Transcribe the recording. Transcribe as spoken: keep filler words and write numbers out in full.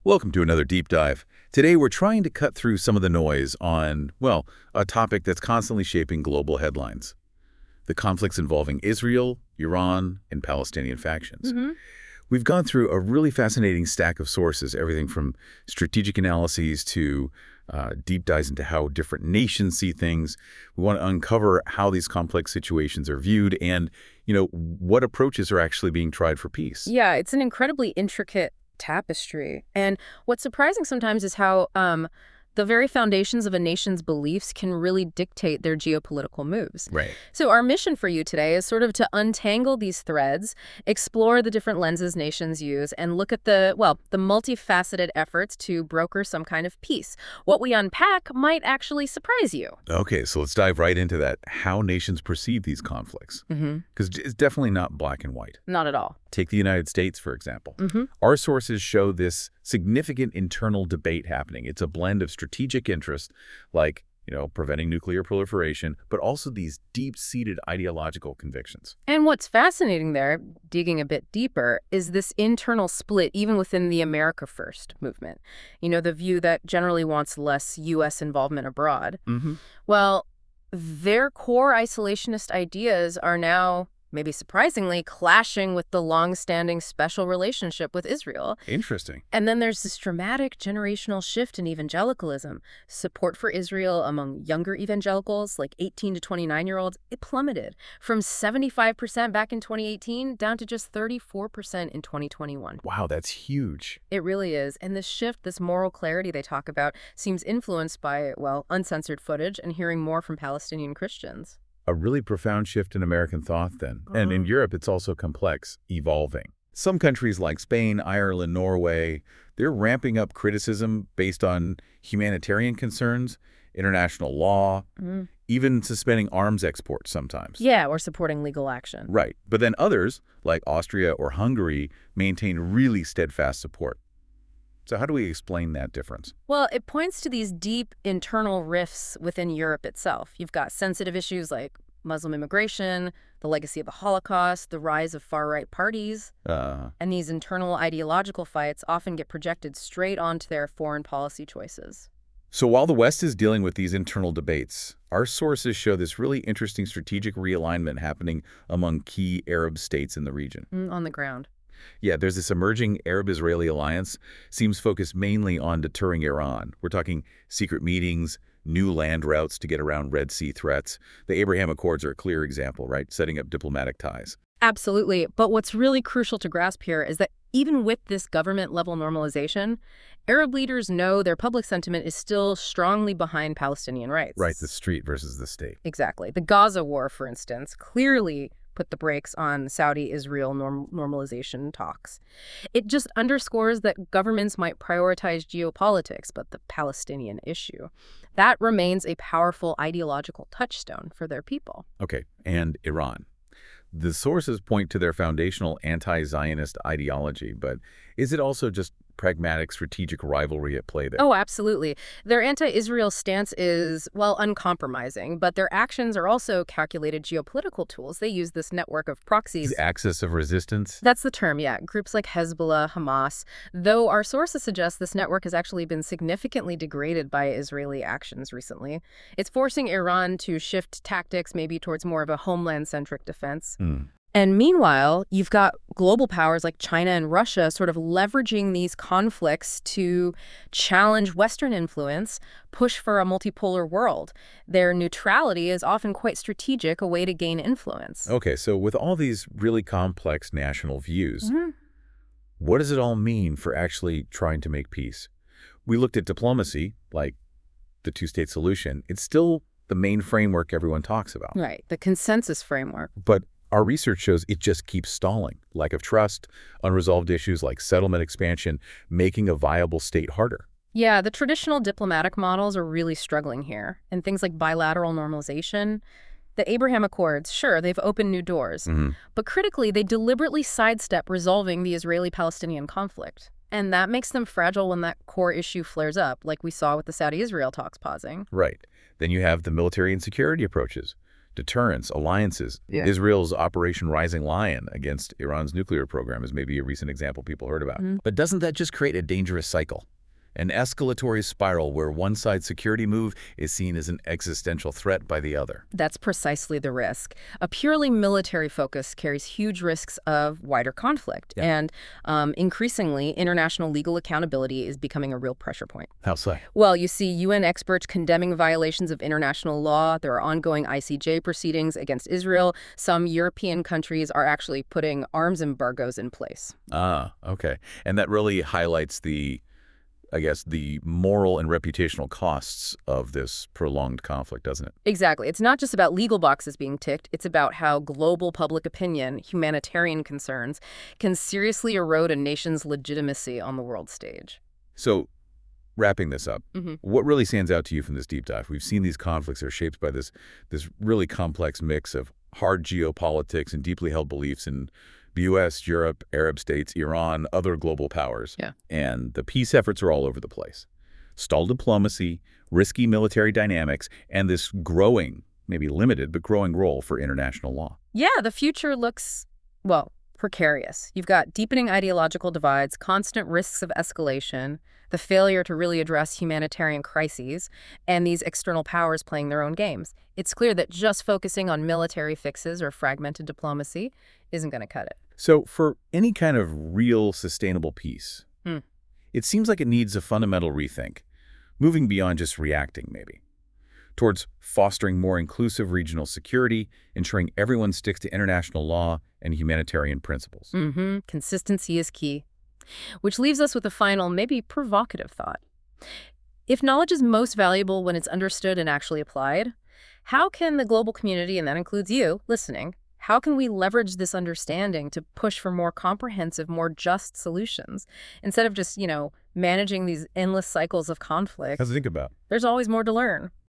Welcome to another deep dive. Today we're trying to cut through some of the noise on, well, a topic that's constantly shaping global headlines. The conflicts involving Israel, Iran, and Palestinian factions. Mm-hmm. We've gone through a really fascinating stack of sources, everything from strategic analyses to uh, deep dives into how different nations see things. We want to uncover how these complex situations are viewed and, you know, what approaches are actually being tried for peace. Yeah, it's an incredibly intricate tapestry. And what's surprising sometimes is how um, the very foundations of a nation's beliefs can really dictate their geopolitical moves. Right. So our mission for you today is sort of to untangle these threads, explore the different lenses nations use, and look at the, well, the multifaceted efforts to broker some kind of peace. What we unpack might actually surprise you. Okay, so let's dive right into that, how nations perceive these conflicts. Mm-hmm. Because it's definitely not black and white. Not at all. Take the United States, for example. Mm-hmm. Our sources show this significant internal debate happening. It's a blend of strategic interest, like, you know, preventing nuclear proliferation, but also these deep-seated ideological convictions. And what's fascinating there, digging a bit deeper, is this internal split even within the America First movement. You know, the view that generally wants less U S involvement abroad. Mm-hmm. Well, their core isolationist ideas are now, maybe surprisingly, clashing with the long-standing special relationship with Israel. Interesting. And then there's this dramatic generational shift in evangelicalism. Support for Israel among younger evangelicals, like eighteen to twenty-nine-year-olds, it plummeted from seventy-five percent back in twenty eighteen down to just thirty-four percent in twenty twenty-one. Wow, that's huge. It really is. And this shift, this moral clarity they talk about, seems influenced by, well, uncensored footage and hearing more from Palestinian Christians. A really profound shift in American thought then. Uh-huh. And in Europe, it's also complex, evolving. Some countries like Spain, Ireland, Norway, they're ramping up criticism based on humanitarian concerns, international law, Mm. even suspending arms exports sometimes. Yeah, or supporting legal action. Right. But then others, like Austria or Hungary, maintain really steadfast support. So how do we explain that difference? Well, it points to these deep internal rifts within Europe itself. You've got sensitive issues like Muslim immigration, the legacy of the Holocaust, the rise of far-right parties. Uh, And these internal ideological fights often get projected straight onto their foreign policy choices. so while the West is dealing with these internal debates, our sources show this really interesting strategic realignment happening among key Arab states in the region. Mm, on the ground. Yeah, there's this emerging Arab-Israeli alliance, seems focused mainly on deterring Iran. We're talking secret meetings, new land routes to get around Red Sea threats. The Abraham Accords are a clear example, right? Setting up diplomatic ties. Absolutely. But what's really crucial to grasp here is that even with this government-level normalization, Arab leaders know their public sentiment is still strongly behind Palestinian rights. Right, the street versus the state. Exactly. The Gaza war, for instance, clearly put the brakes on Saudi-Israel norm normalization talks. It just underscores that governments might prioritize geopolitics, but the Palestinian issue, that remains a powerful ideological touchstone for their people. Okay, and Iran. The sources point to their foundational anti-Zionist ideology, but is it also just pragmatic strategic rivalry at play there? Oh, absolutely. Their anti-Israel stance is, well, uncompromising, but their actions are also calculated geopolitical tools. They use this network of proxies. The axis of resistance? That's the term, yeah. Groups like Hezbollah, Hamas, though our sources suggest this network has actually been significantly degraded by Israeli actions recently. It's forcing Iran to shift tactics maybe towards more of a homeland-centric defense. Mm. And meanwhile, you've got global powers like China and Russia sort of leveraging these conflicts to challenge Western influence, push for a multipolar world. Their neutrality is often quite strategic, a way to gain influence. Okay, so with all these really complex national views, Mm-hmm. what does it all mean for actually trying to make peace? We looked at diplomacy, like the two-state solution. It's still the main framework everyone talks about. Right, the consensus framework. But our research shows it just keeps stalling. Lack of trust, unresolved issues like settlement expansion, making a viable state harder. Yeah, the traditional diplomatic models are really struggling here. And things like bilateral normalization, the Abraham Accords, sure, they've opened new doors. Mm-hmm. But critically, they deliberately sidestep resolving the Israeli-Palestinian conflict. And that makes them fragile when that core issue flares up, like we saw with the Saudi-Israel talks pausing. Right. Then you have the military and security approaches. deterrence, alliances. Yeah. Israel's Operation Rising Lion against Iran's nuclear program is maybe a recent example people heard about. Mm-hmm. But doesn't that just create a dangerous cycle? An escalatory spiral where one side's security move is seen as an existential threat by the other. That's precisely the risk. A purely military focus carries huge risks of wider conflict. Yeah. And um, increasingly, international legal accountability is becoming a real pressure point. How so? Well, you see U N experts condemning violations of international law. There are ongoing I C J proceedings against Israel. Some European countries are actually putting arms embargoes in place. Ah, okay. And that really highlights the, I guess, the moral and reputational costs of this prolonged conflict, doesn't it? Exactly. It's not just about legal boxes being ticked. It's about how global public opinion, humanitarian concerns, can seriously erode a nation's legitimacy on the world stage. So, wrapping this up, Mm-hmm. what really stands out to you from this deep dive? We've seen these conflicts are shaped by this, this really complex mix of hard geopolitics and deeply held beliefs in the U S, Europe, Arab states, Iran, other global powers. Yeah. And the peace efforts are all over the place. Stalled diplomacy, risky military dynamics, and this growing, maybe limited, but growing role for international law. Yeah, the future looks, well, precarious. You've got deepening ideological divides, constant risks of escalation, the failure to really address humanitarian crises, and these external powers playing their own games. It's clear that just focusing on military fixes or fragmented diplomacy isn't going to cut it. So for any kind of real sustainable peace, Hmm. it seems like it needs a fundamental rethink, moving beyond just reacting, maybe, towards fostering more inclusive regional security, ensuring everyone sticks to international law and humanitarian principles. Mm-hmm. Consistency is key. Which leaves us with a final, maybe provocative thought. If knowledge is most valuable when it's understood and actually applied, how can the global community, and that includes you, listening, how can we leverage this understanding to push for more comprehensive, more just solutions? Instead of just, you know, managing these endless cycles of conflict, How's it think about? there's always more to learn.